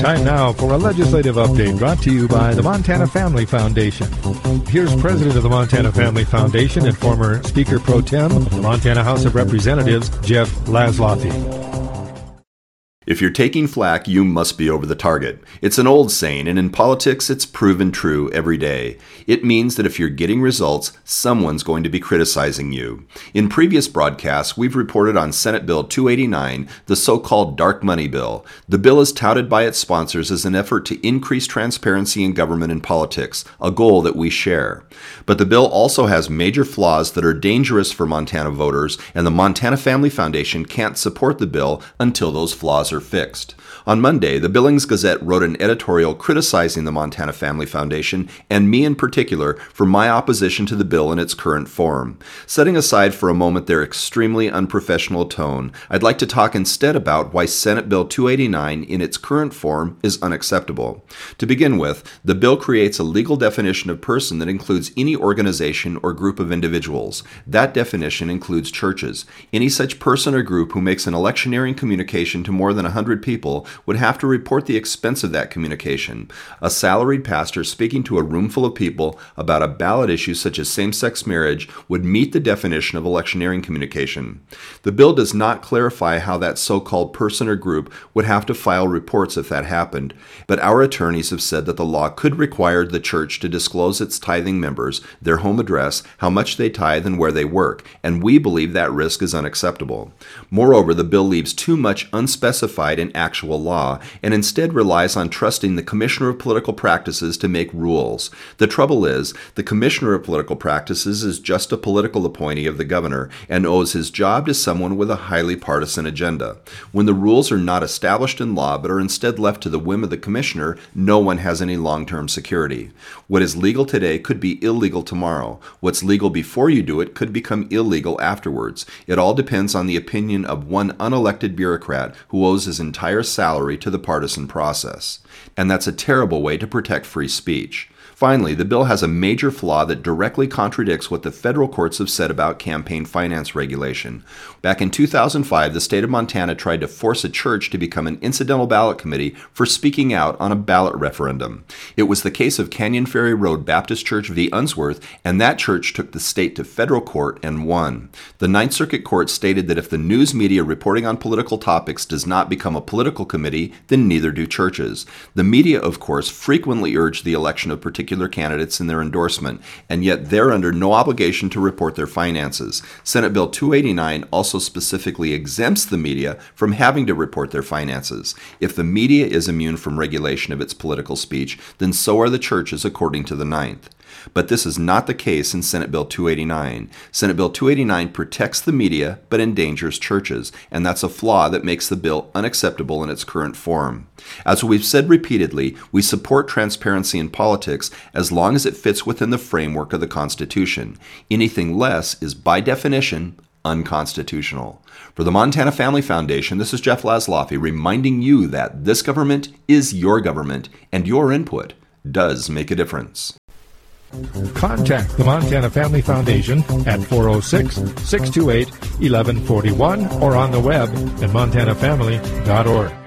Time now for a legislative update brought to you by the Montana Family Foundation. Here's President of the Montana Family Foundation and former Speaker Pro Tem of the Montana House of Representatives, Jeff Laszloffy. If you're taking flack, you must be over the target. It's an old saying, and in politics, it's proven true every day. It means that if you're getting results, someone's going to be criticizing you. In previous broadcasts, we've reported on Senate Bill 289, the so-called dark money bill. The bill is touted by its sponsors as an effort to increase transparency in government and politics, a goal that we share. But the bill also has major flaws that are dangerous for Montana voters, and the Montana Family Foundation can't support the bill until those flaws are fixed. On Monday, the Billings Gazette wrote an editorial criticizing the Montana Family Foundation, and me in particular, for my opposition to the bill in its current form. Setting aside for a moment their extremely unprofessional tone, I'd like to talk instead about why Senate Bill 289 in its current form is unacceptable. To begin with, the bill creates a legal definition of person that includes any organization or group of individuals. That definition includes churches. Any such person or group who makes an electioneering communication to more than 100 people would have to report the expense of that communication. A salaried pastor speaking to a room full of people about a ballot issue such as same-sex marriage would meet the definition of electioneering communication. The bill does not clarify how that so-called person or group would have to file reports if that happened, but our attorneys have said that the law could require the church to disclose its tithing members, their home address, how much they tithe, and where they work, and we believe that risk is unacceptable. Moreover, the bill leaves too much unspecified in actual law, and instead relies on trusting the Commissioner of Political Practices to make rules. The trouble is, the Commissioner of Political Practices is just a political appointee of the governor, and owes his job to someone with a highly partisan agenda. When the rules are not established in law, but are instead left to the whim of the Commissioner, no one has any long-term security. What is legal today could be illegal tomorrow. What's legal before you do it could become illegal afterwards. It all depends on the opinion of one unelected bureaucrat who owes his entire salary to the partisan process. And that's a terrible way to protect free speech. Finally, the bill has a major flaw that directly contradicts what the federal courts have said about campaign finance regulation. Back in 2005, the state of Montana tried to force a church to become an incidental ballot committee for speaking out on a ballot referendum. It was the case of Canyon Ferry Road Baptist Church v. Unsworth, and that church took the state to federal court and won. The Ninth Circuit Court stated that if the news media reporting on political topics does not become a political committee, then neither do churches. The media, of course, frequently urge the election of particular candidates in their endorsement, and yet they're under no obligation to report their finances. Senate Bill 289 also specifically exempts the media from having to report their finances. If the media is immune from regulation of its political speech, then so are the churches according to the Ninth. But this is not the case in Senate Bill 289. Senate Bill 289 protects the media but endangers churches, and that's a flaw that makes the bill unacceptable in its current form. As we've said repeatedly, we support transparency in politics as long as it fits within the framework of the Constitution. Anything less is, by definition, unconstitutional. For the Montana Family Foundation, this is Jeff Laszloffy reminding you that this government is your government, and your input does make a difference. Contact the Montana Family Foundation at 406-628-1141 or on the web at montanafamily.org.